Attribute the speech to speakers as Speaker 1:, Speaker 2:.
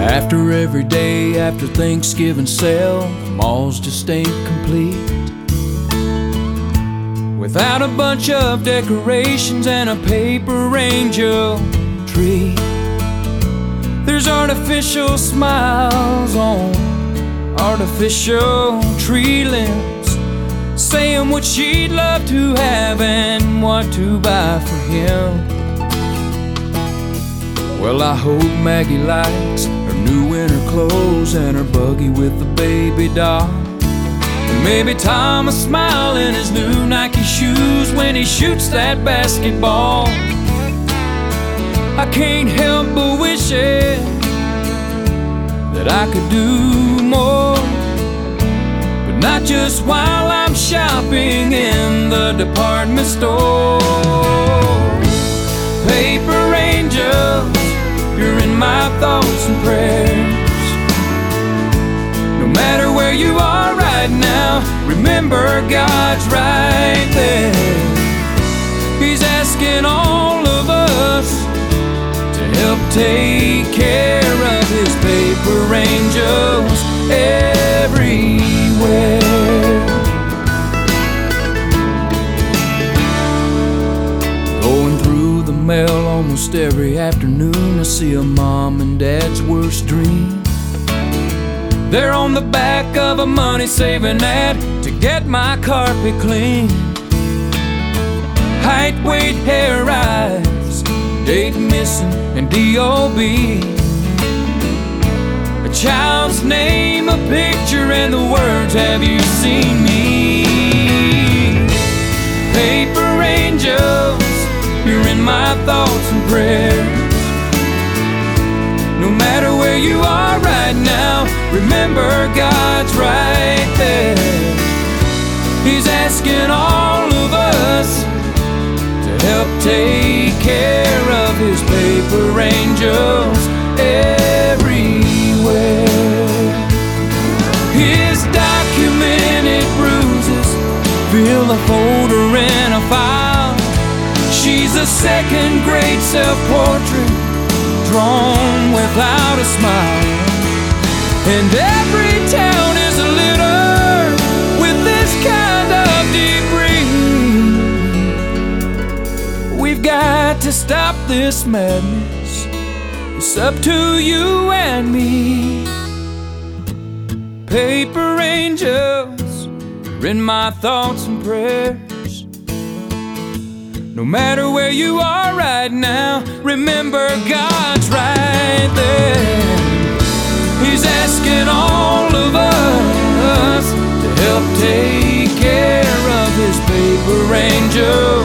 Speaker 1: After every day after Thanksgiving sale, the malls just ain't complete without a bunch of decorations and a paper angel tree. There's artificial smiles on artificial tree limbs, saying what she'd love to have and what to buy for him. Well, I hope Maggie likes her new winter clothes and her buggy with the baby doll. And maybe Tom a smile in his new Nike shoes when he shoots that basketball. I can't help but wishing that I could do more, but not just while I'm shopping in the department store. Paper angels, you're in my thoughts and prayers. No matter where you are right now, remember God's right there. He's asking all of us to help take care of his paper angels everywhere. Going through the mail almost every afternoon, I see a mom and dad's worst dream. They're on the back of a money-saving ad to get my carpet clean. Height, weight, hair, eyes, date missing, and D.O.B. A child's name, a picture, and the words, have you seen me? Paper angels, you're in my thoughts and prayers. No matter where you are right now, remember God's right there. He's asking all of us to help take care of his paper angels everywhere. His documented bruises fill a folder in a file. She's a second-grade self-portrait drawn without a smile. And every town is littered with this kind of debris. We've got to stop this madness. It's up to you and me. Paper angels, you're in my thoughts and prayers. No matter where you are right now, remember God's right there. He's asking all of us to help take care of his paper angels.